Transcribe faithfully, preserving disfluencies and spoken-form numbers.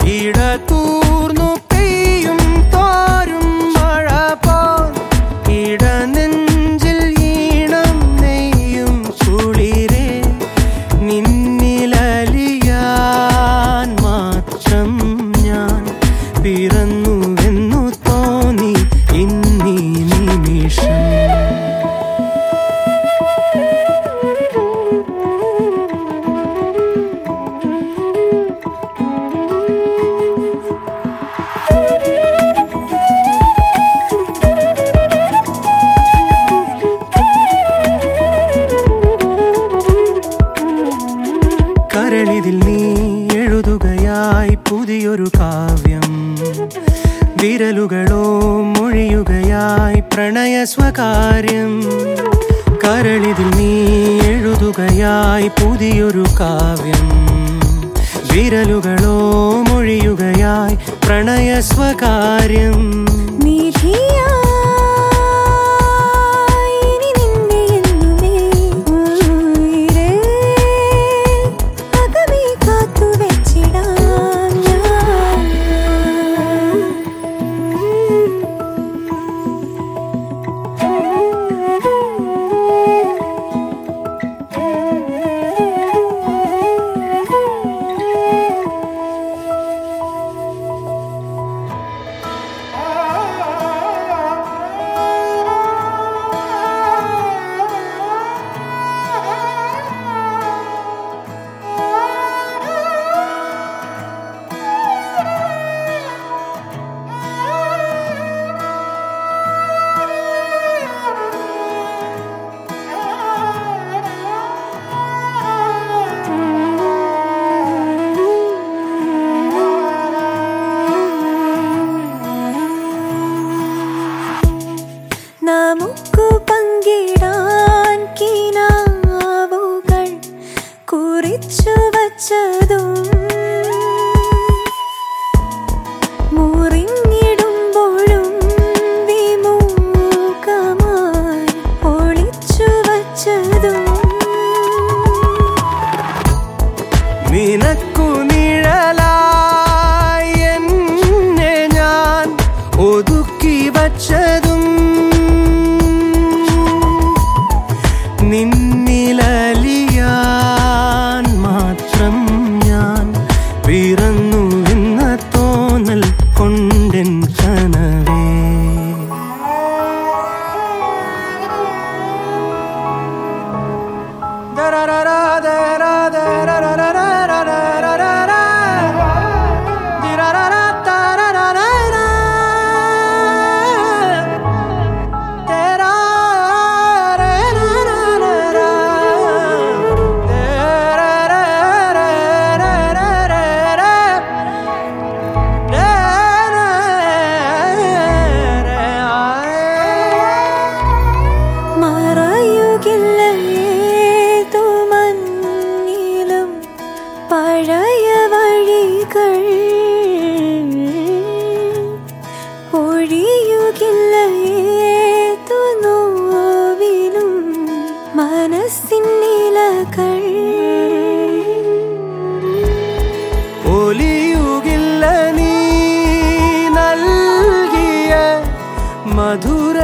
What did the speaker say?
ഇടതൂർന്നു പെയ്യും തോരും മഴ പോൽ ഇടനെഞ്ചിൽ ഈണം നെയ്യും കുളിരേ നിന്നിലലിയാൻ മാത്രം ഞാൻ പിറന്നുവെന്നു തോന്നി ഇന്നീ നിമിഷം. കരളിതിൽ നീ എഴുതുകയായി പുതിയൊരു കാവ്യം, വിരലുകളോ മൊഴിയുകയായി പ്രണയ സ്വകാര്യം. കരളിതിൽ നീ എഴുതുകയായി പുതിയൊരു കാവ്യം, വിരലുകളോ മൊഴിയുകയായി പ്രണയ സ്വകാര്യം. നമുക്കു പങ്കിടാൻ കിനാവുകൾ കുറിച്ചു വച്ചതും മുറിഞ്ഞിടുമ്പോഴും വിമുഖമായി ഒളിച്ചു വച്ചതും നിനക്കു നിഴലായി എന്നെ ഞാൻ ഒതുക്കി വച്ചതും നിന്നിലലിയാൻ മാത്രം ഞാൻ പിറന്നു എന്ന തോന്നൽ കൊണ്ടെൻ കനവേ. പഴയ വഴികൾ ഒഴിയുകില്ല ഏതു നോവിലും മനസ്സിൻ നിലകൾ ഒലിയുകില്ല നീ നൽകിയ മധുര